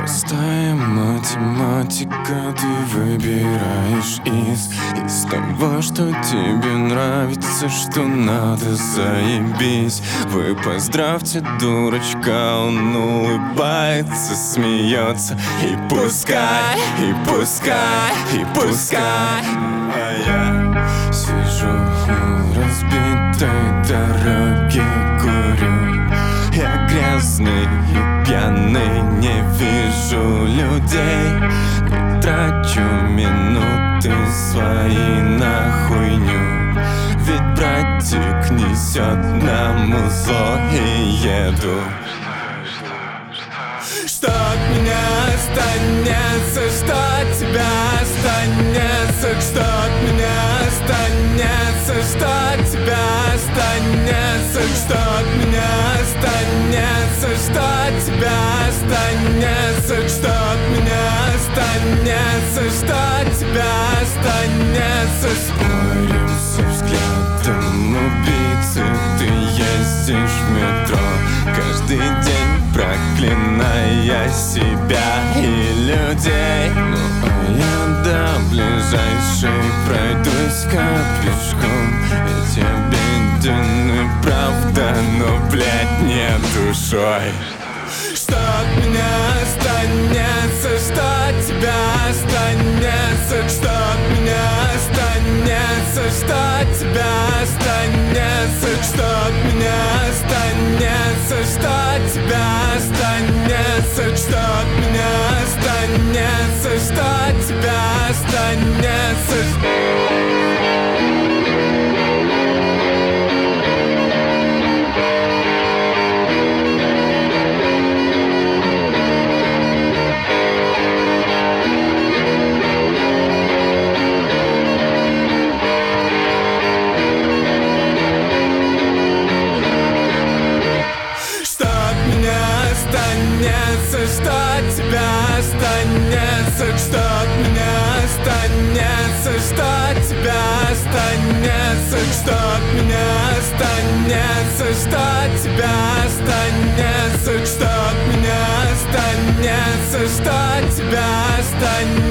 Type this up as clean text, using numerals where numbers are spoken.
Простая математика, ты выбираешь из того, что тебе нравится, что надо, заебись. Вы поздравьте дурачка, он улыбается, смеется. И пускай, и пускай, и пускай. А я сижу у разбитой дороги, курю. Я грязный и пьяный, не вижу людей, не трачу минуты свои на хуйню. Ведь братик несет нам зло и еду. Что от меня останется, что от тебя останется, что от меня останется, что от тебя останется, что от меня останется, что от тебя останется, что от меня останется, что от тебя останется. Спорим со взглядом убийцы, ты ездишь в метро каждый день, проклиная себя и людей. Ну а я до ближайшей пройдусь пешком. Ведь обиден и правда, но, блядь, не душой. Что от меня останется, что от тебя останется, что от меня останется, что от тебя останется, что от меня останется, что от тебя останется, что от меня останется, что от тебя останется. Что от тебя останется, что от меня останется, что от тебя останется, что от меня останется, что от тебя останется, что от меня останется, что от тебя останется.